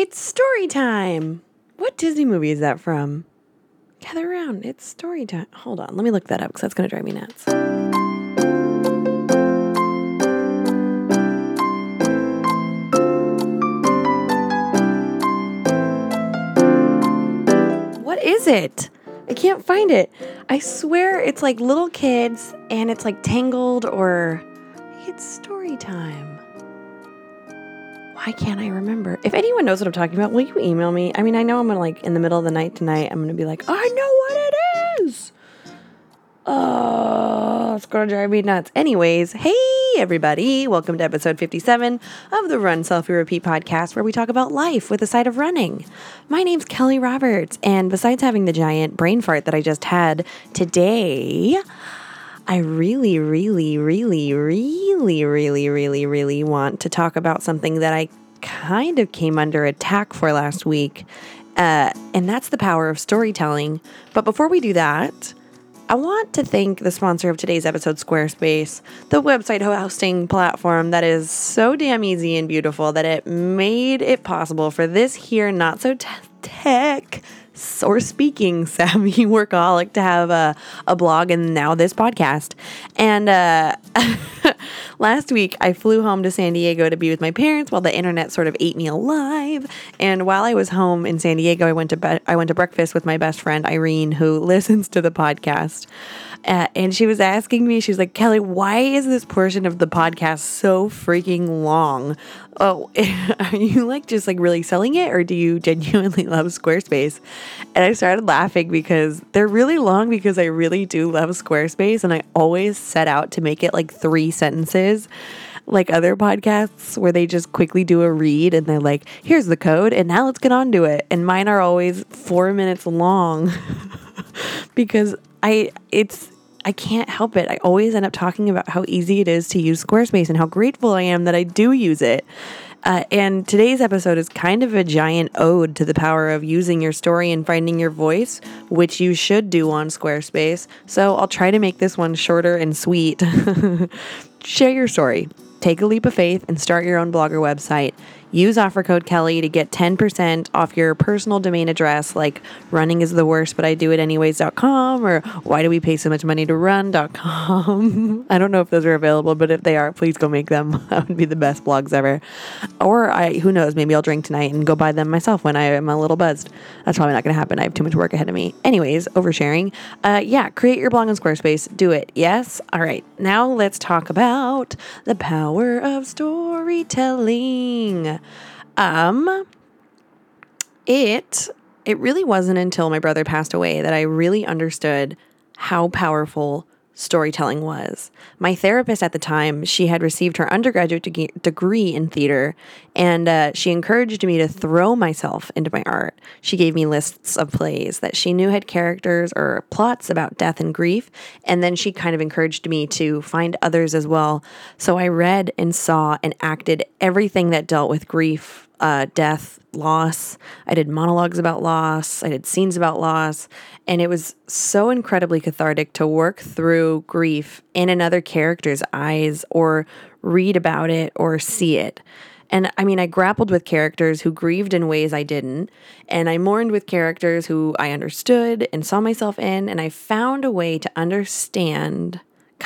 It's story time. What Disney movie is that from? Gather around. It's story time. Hold on. Let me look that up because that's going to drive me nuts. What is it? I can't find it. I swear it's like little kids and it's like Tangled or it's story time. Why can't I remember? If anyone knows what I'm talking about, will you email me? I mean, I know I'm gonna in the middle of the night tonight, I'm gonna be like, I know what it is. Oh, it's gonna drive me nuts. Anyways, hey everybody, welcome to episode 57 of the Run Selfie Repeat podcast, where we talk about life with a side of running. My name's Kelly Roberts, and besides having the giant brain fart that I just had today, I really want to talk about something that I kind of came under attack for last week, and that's the power of storytelling. But before we do that, I want to thank the sponsor of today's episode, Squarespace, the website hosting platform that is so damn easy and beautiful that it made it possible for this here not so tech or speaking savvy workaholic to have a blog and now this podcast. And last week I flew home to San Diego to be with my parents while the internet sort of ate me alive. And while I was home in San Diego, I went to breakfast with my best friend Irene, who listens to the podcast. And she was asking me, she's like, Kelly, why is this portion of the podcast so freaking long? Oh, are you just really selling it, or do you genuinely love Squarespace? And I started laughing because they're really long because I really do love Squarespace, and I always set out to make it 3 sentences, like other podcasts where they just quickly do a read and they're like, here's the code and now let's get on to it. And mine are always 4 minutes long because I can't help it. I always end up talking about how easy it is to use Squarespace and how grateful I am that I do use it. And today's episode is kind of a giant ode to the power of using your story and finding your voice, which you should do on Squarespace. So I'll try to make this one shorter and sweet. Share your story. Take a leap of faith and start your own blog or website. Use offer code Kelly to get 10% off your personal domain address, like runningistheworst.but-I-do-it-anyways.com or why do we pay so much money to run.com. I don't know if those are available, but if they are, please go make them. That would be the best blogs ever. Or who knows, maybe I'll drink tonight and go buy them myself when I am a little buzzed. That's probably not going to happen. I have too much work ahead of me. Anyways, oversharing. Create your blog on Squarespace. Do it. Yes? All right. Now let's talk about the power of storytelling. It really wasn't until my brother passed away that I really understood how powerful storytelling was. My therapist at the time, she had received her undergraduate degree in theater, and she encouraged me to throw myself into my art. She gave me lists of plays that she knew had characters or plots about death and grief, and then she kind of encouraged me to find others as well. So I read and saw and acted everything that dealt with grief, death, loss. I did monologues about loss. I did scenes about loss. And it was so incredibly cathartic to work through grief in another character's eyes or read about it or see it. And I grappled with characters who grieved in ways I didn't. And I mourned with characters who I understood and saw myself in. And I found a way to understand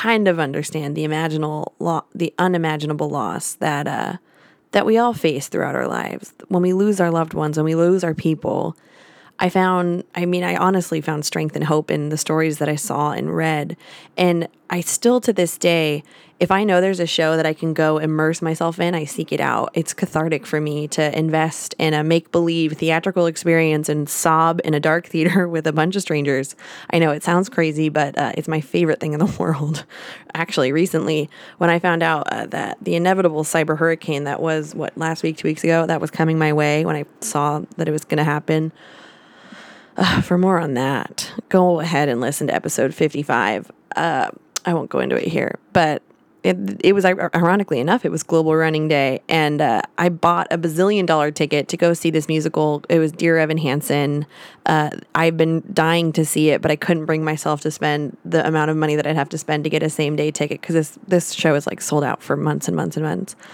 the unimaginable loss that we all face throughout our lives. When we lose our loved ones, when we lose our people, I honestly found strength and hope in the stories that I saw and read. And I still, to this day, if I know there's a show that I can go immerse myself in, I seek it out. It's cathartic for me to invest in a make-believe theatrical experience and sob in a dark theater with a bunch of strangers. I know it sounds crazy, but it's my favorite thing in the world. Actually, recently, when I found out that the inevitable cyber hurricane that was, last week, 2 weeks ago, that was coming my way, when I saw that it was going to happen, for more on that, go ahead and listen to episode 55. I won't go into it here, but it was, ironically enough, it was Global Running Day, and I bought a bazillion-dollar ticket to go see this musical. It was Dear Evan Hansen. I've been dying to see it, but I couldn't bring myself to spend the amount of money that I'd have to spend to get a same-day ticket because this show is sold out for months and months and months.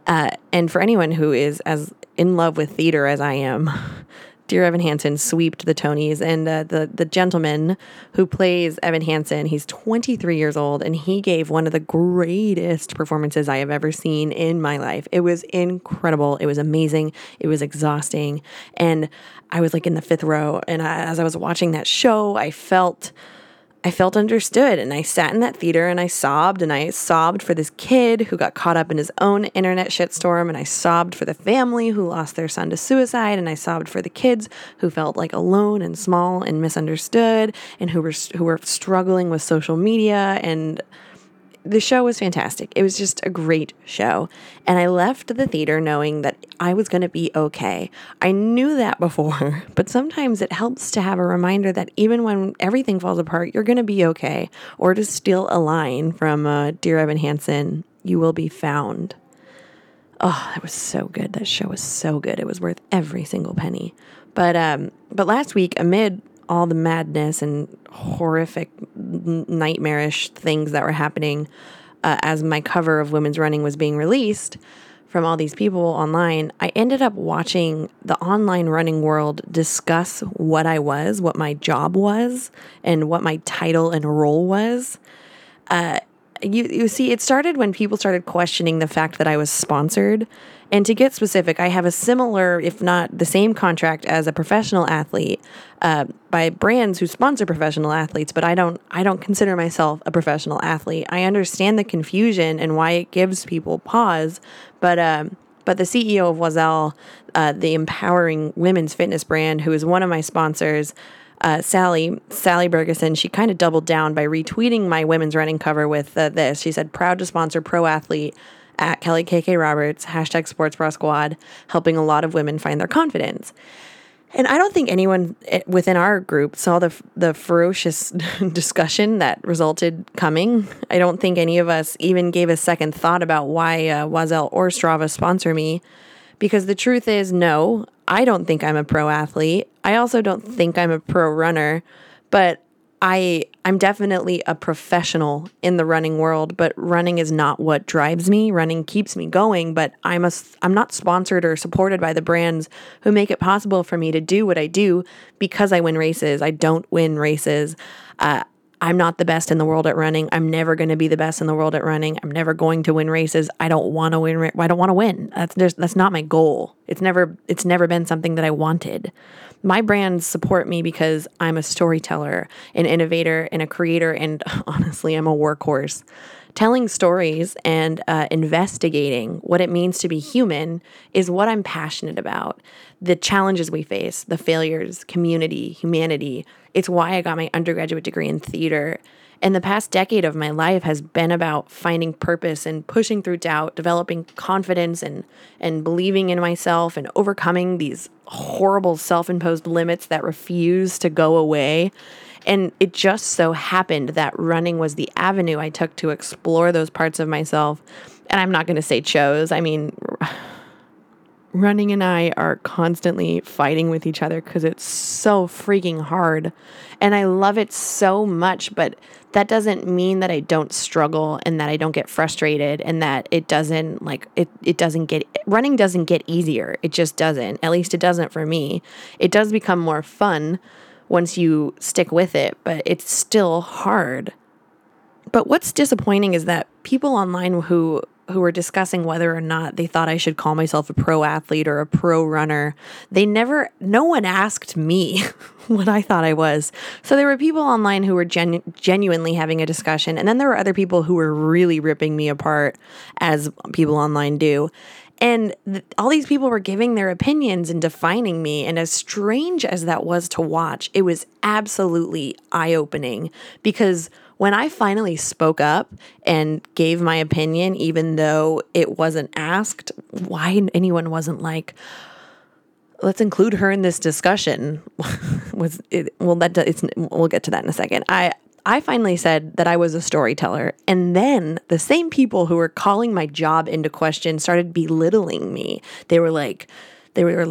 And for anyone who is as in love with theater as I am, Dear Evan Hansen sweeped the Tonys, and the gentleman who plays Evan Hansen, he's 23 years old, and he gave one of the greatest performances I have ever seen in my life. It was incredible. It was amazing. It was exhausting. And I was like in the fifth row, and as I was watching that show, I felt understood, and I sat in that theater and I sobbed for this kid who got caught up in his own internet shitstorm, and I sobbed for the family who lost their son to suicide, and I sobbed for the kids who felt like alone and small and misunderstood, and who were struggling with social media. And the show was fantastic. It was just a great show. And I left the theater knowing that I was going to be okay. I knew that before, but sometimes it helps to have a reminder that even when everything falls apart, you're going to be okay. Or to steal a line from Dear Evan Hansen, "You will be found." Oh, that was so good. That show was so good. It was worth every single penny. But last week, amid all the madness and horrific, nightmarish things that were happening as my cover of Women's Running was being released from all these people online, I ended up watching the online running world discuss what my job was, and what my title and role was. You see, it started when people started questioning the fact that I was sponsored. And to get specific, I have a similar, if not the same contract as a professional athlete by brands who sponsor professional athletes, but I don't consider myself a professional athlete. I understand the confusion and why it gives people pause, but the CEO of Oiselle, the empowering women's fitness brand, who is one of my sponsors, Sally Bergeson, she kind of doubled down by retweeting my women's running cover with this. She said, "Proud to sponsor pro athlete at Kelly KK Roberts, #SportsBraSquad, helping a lot of women find their confidence." And I don't think anyone within our group saw the ferocious discussion that resulted coming. I don't think any of us even gave a second thought about why Oiselle or Strava sponsor me, because the truth is, no, I don't think I'm a pro athlete. I also don't think I'm a pro runner, but I'm definitely a professional in the running world, but running is not what drives me. Running keeps me going, but I'm not sponsored or supported by the brands who make it possible for me to do what I do because I win races. I don't win races. I'm not the best in the world at running. I'm never going to be the best in the world at running. I'm never going to win races. I don't want to win. I don't want to win. That's not my goal. It's never been something that I wanted. My brands support me because I'm a storyteller, an innovator, and a creator, and honestly, I'm a workhorse. Telling stories and investigating what it means to be human is what I'm passionate about. The challenges we face, the failures, community, humanity. It's why I got my undergraduate degree in theater. And the past decade of my life has been about finding purpose and pushing through doubt, developing confidence and believing in myself, and overcoming these horrible self-imposed limits that refuse to go away. And it just so happened that running was the avenue I took to explore those parts of myself. And I'm not going to say chose. I mean, running and I are constantly fighting with each other because it's so freaking hard. And I love it so much, but that doesn't mean that I don't struggle and that I don't get frustrated and that it doesn't running doesn't get easier. It just doesn't. At least it doesn't for me. It does become more fun once you stick with it, but it's still hard. But what's disappointing is that people online who were discussing whether or not they thought I should call myself a pro athlete or a pro runner, no one asked me what I thought I was. So there were people online who were genuinely having a discussion, and then there were other people who were really ripping me apart, as people online do. And all these people were giving their opinions and defining me. And as strange as that was to watch, it was absolutely eye-opening, because when I finally spoke up and gave my opinion, even though it wasn't asked, why anyone wasn't like, let's include her in this discussion. We'll get to that in a second. I finally said that I was a storyteller, and then the same people who were calling my job into question started belittling me. They were like,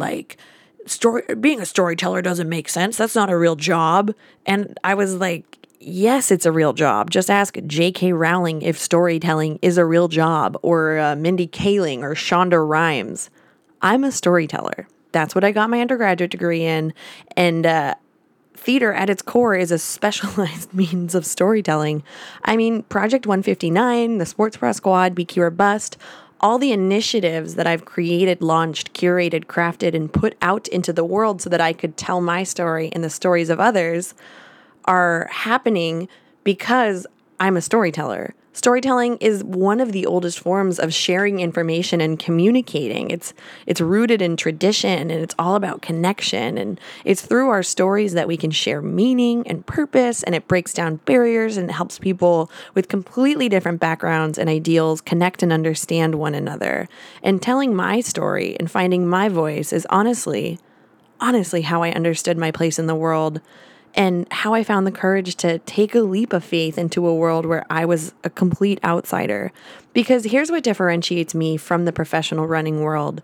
being a storyteller doesn't make sense. That's not a real job. And I was like, yes, it's a real job. Just ask J.K. Rowling if storytelling is a real job, or Mindy Kaling or Shonda Rhimes. I'm a storyteller. That's what I got my undergraduate degree in. And theater at its core is a specialized means of storytelling. I mean, Project 159, the Sports Bra Squad, BQ or Bust, all the initiatives that I've created, launched, curated, crafted, and put out into the world so that I could tell my story and the stories of others are happening because I'm a storyteller. Storytelling is one of the oldest forms of sharing information and communicating. It's rooted in tradition, and it's all about connection, and it's through our stories that we can share meaning and purpose, and it breaks down barriers and helps people with completely different backgrounds and ideals connect and understand one another. And telling my story and finding my voice is honestly how I understood my place in the world and how I found the courage to take a leap of faith into a world where I was a complete outsider. Because here's what differentiates me from the professional running world.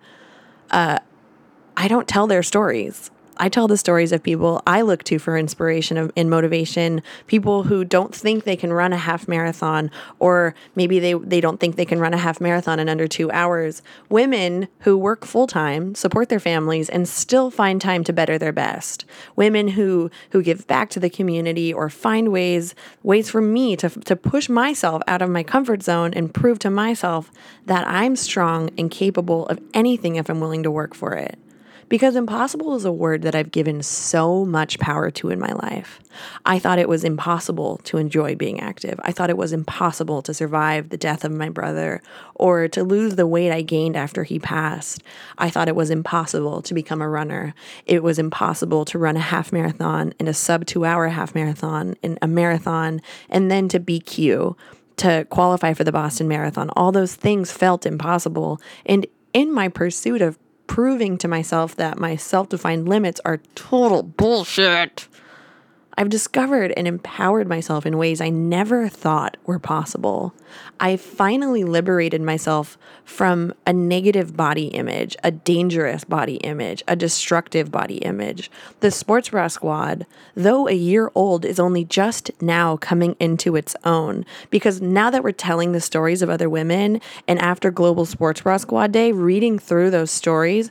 I don't tell their stories. I tell the stories of people I look to for inspiration and motivation, people who don't think they can run a half marathon, or maybe they don't think they can run a half marathon in under 2 hours. Women who work full time, support their families, and still find time to better their best. Women who give back to the community or find ways for me to push myself out of my comfort zone and prove to myself that I'm strong and capable of anything if I'm willing to work for it. Because impossible is a word that I've given so much power to in my life. I thought it was impossible to enjoy being active. I thought it was impossible to survive the death of my brother or to lose the weight I gained after he passed. I thought it was impossible to become a runner. It was impossible to run a half marathon and a sub 2 hour half marathon and a marathon and then to BQ, to qualify for the Boston Marathon. All those things felt impossible. And in my pursuit of proving to myself that my self-defined limits are total bullshit, I've discovered and empowered myself in ways I never thought were possible. I finally liberated myself from a negative body image, a dangerous body image, a destructive body image. The Sports Bra Squad, though a year old, is only just now coming into its own, because now that we're telling the stories of other women, and after Global Sports Bra Squad Day, reading through those stories,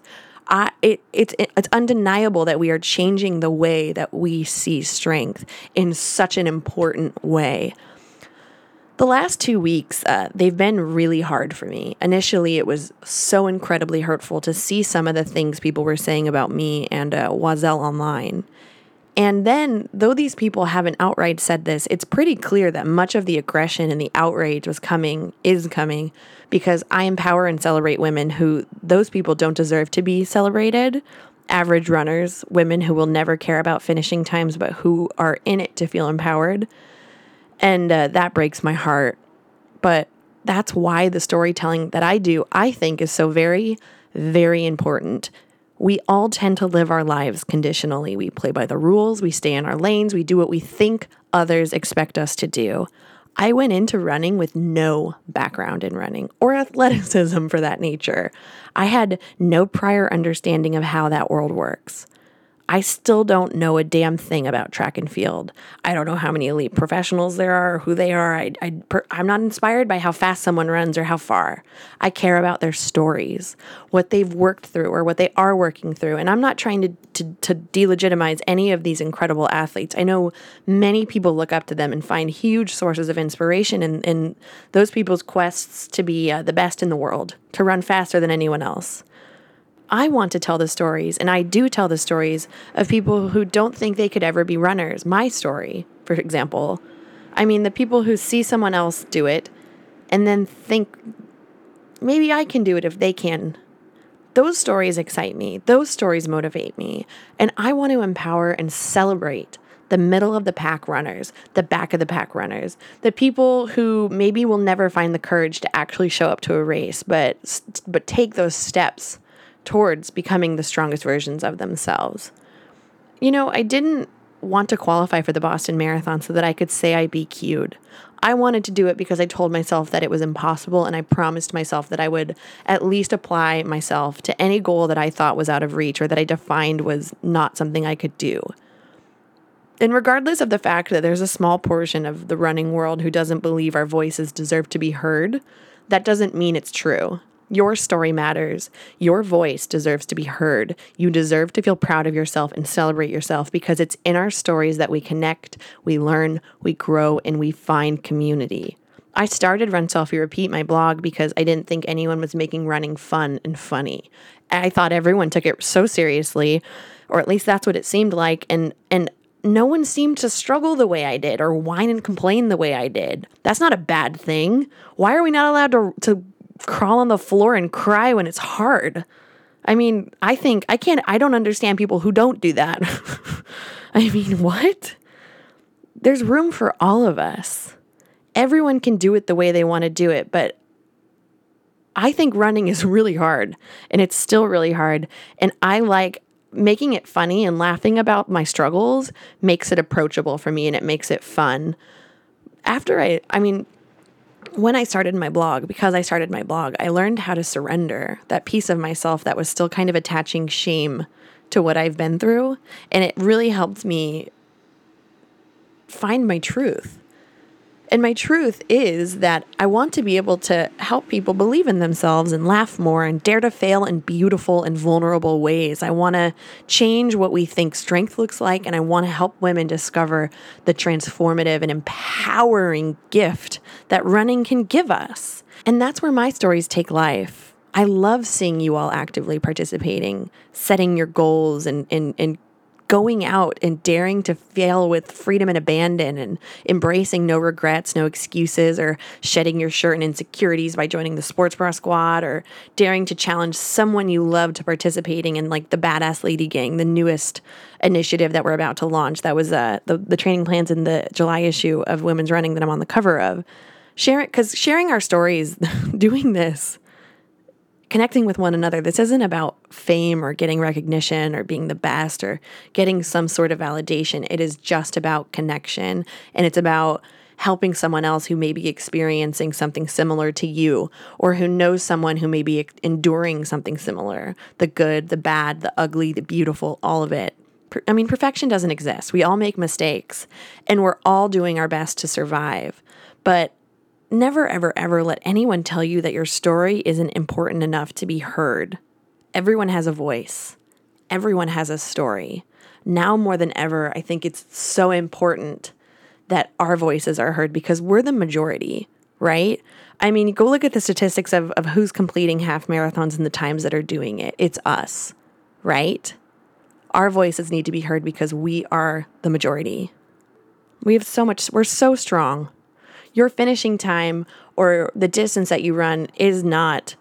it's undeniable that we are changing the way that we see strength in such an important way. The last 2 weeks, they've been really hard for me. Initially, it was so incredibly hurtful to see some of the things people were saying about me and Oiselle online. And then, though these people haven't outright said this, it's pretty clear that much of the aggression and the outrage is coming, because I empower and celebrate women who those people don't deserve to be celebrated. Average runners, women who will never care about finishing times, but who are in it to feel empowered. And that breaks my heart. But that's why the storytelling that I do, I think, is so very, very important. We all tend to live our lives conditionally. We play by the rules, we stay in our lanes, we do what we think others expect us to do. I went into running with no background in running or athleticism for that nature. I had no prior understanding of how that world works. I still don't know a damn thing about track and field. I don't know how many elite professionals there are or who they are. I'm not inspired by how fast someone runs or how far. I care about their stories, what they've worked through or what they are working through. And I'm not trying to delegitimize any of these incredible athletes. I know many people look up to them and find huge sources of inspiration in those people's quests to be the best in the world, to run faster than anyone else. I want to tell the stories, and I do tell the stories of people who don't think they could ever be runners. My story, for example. I mean, the people who see someone else do it and then think, maybe I can do it if they can. Those stories excite me. Those stories motivate me. And I want to empower and celebrate the middle of the pack runners, the back of the pack runners, the people who maybe will never find the courage to actually show up to a race, but take those steps towards becoming the strongest versions of themselves. You know, I didn't want to qualify for the Boston Marathon so that I could say I BQ'd. I wanted to do it because I told myself that it was impossible, and I promised myself that I would at least apply myself to any goal that I thought was out of reach or that I defined was not something I could do. And regardless of the fact that there's a small portion of the running world who doesn't believe our voices deserve to be heard, that doesn't mean it's true. Your story matters. Your voice deserves to be heard. You deserve to feel proud of yourself and celebrate yourself, because it's in our stories that we connect, we learn, we grow, and we find community. I started Run Selfie Repeat, my blog, because I didn't think anyone was making running fun and funny. I thought everyone took it so seriously, or at least that's what it seemed like, and no one seemed to struggle the way I did or whine and complain the way I did. That's not a bad thing. Why are we not allowed to crawl on the floor and cry when it's hard? I mean, I don't understand people who don't do that. I mean, what? There's room for all of us. Everyone can do it the way they want to do it, but I think running is really hard, and it's still really hard, and I like making it funny, and laughing about my struggles makes it approachable for me, and it makes it fun. When I started my blog, I learned how to surrender that piece of myself that was still kind of attaching shame to what I've been through. And it really helped me find my truth. And my truth is that I want to be able to help people believe in themselves and laugh more and dare to fail in beautiful and vulnerable ways. I want to change what we think strength looks like, and I want to help women discover the transformative and empowering gift that running can give us. And that's where my stories take life. I love seeing you all actively participating, setting your goals, and going out and daring to fail with freedom and abandon, and embracing no regrets, no excuses, or shedding your shirt and insecurities by joining the Sports Bra Squad, or daring to challenge someone you love to participating in like the Badass Lady Gang, the newest initiative that we're about to launch. That was the training plans in the July issue of Women's Running that I'm on the cover of. Sharing our stories, doing this, connecting with one another. This isn't about fame or getting recognition or being the best or getting some sort of validation. It is just about connection, and it's about helping someone else who may be experiencing something similar to you, or who knows someone who may be enduring something similar. The good, the bad, the ugly, the beautiful, all of it. Perfection doesn't exist. We all make mistakes, and we're all doing our best to survive. But never, ever, ever let anyone tell you that your story isn't important enough to be heard. Everyone has a voice. Everyone has a story. Now more than ever, I think it's so important that our voices are heard, because we're the majority, right? I mean, go look at the statistics of who's completing half marathons and the times that are doing it. It's us, right? Our voices need to be heard because we are the majority. We're so strong. Your finishing time or the distance that you run is not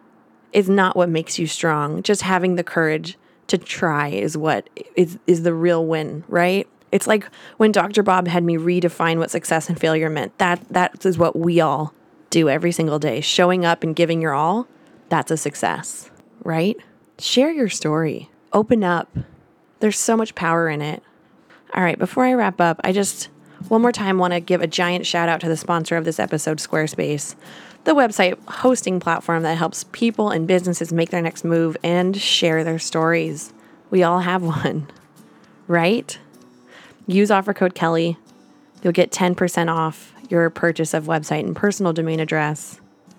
what makes you strong. Just having the courage to try is what is the real win, right? It's like when Dr. Bob had me redefine what success and failure meant. That is what we all do every single day. Showing up and giving your all, that's a success, right? Share your story. Open up. There's so much power in it. All right, before I wrap up, I just one more time want to give a giant shout out to the sponsor of this episode, Squarespace, the website hosting platform that helps people and businesses make their next move and share their stories. We all have one, right? Use offer code Kelly. You'll get 10% off your purchase of website and personal domain address.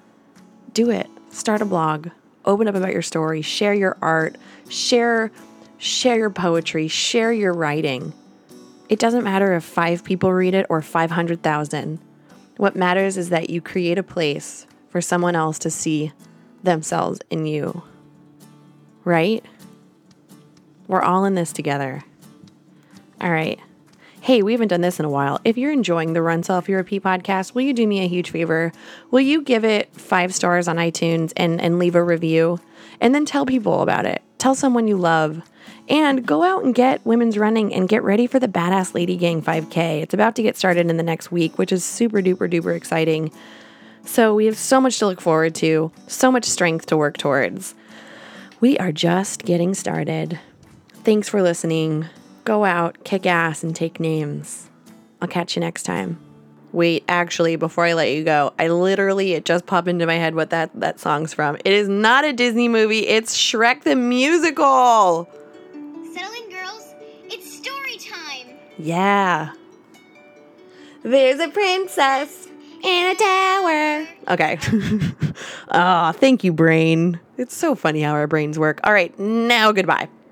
Do it. Start a blog. Open up about your story. Share your art. Share your poetry. Share your writing. It doesn't matter if 5 people read it or 500,000. What matters is that you create a place for someone else to see themselves in you. Right? We're all in this together. All right. Hey, we haven't done this in a while. If you're enjoying the Run Selfie Repeat podcast, will you do me a huge favor? Will you give it 5 stars on iTunes and leave a review? And then tell people about it. Tell someone you love. And go out and get Women's Running and get ready for the Badass Lady Gang 5K. It's about to get started in the next week, which is super duper duper exciting. So we have so much to look forward to, so much strength to work towards. We are just getting started. Thanks for listening. Go out, kick ass, and take names. I'll catch you next time. Wait, actually, before I let you go, it just popped into my head what that song's from. It is not a Disney movie. It's Shrek the Musical. Settle in, girls. It's story time. Yeah. There's a princess in a tower. Okay. Thank you, brain. It's so funny how our brains work. All right, now goodbye.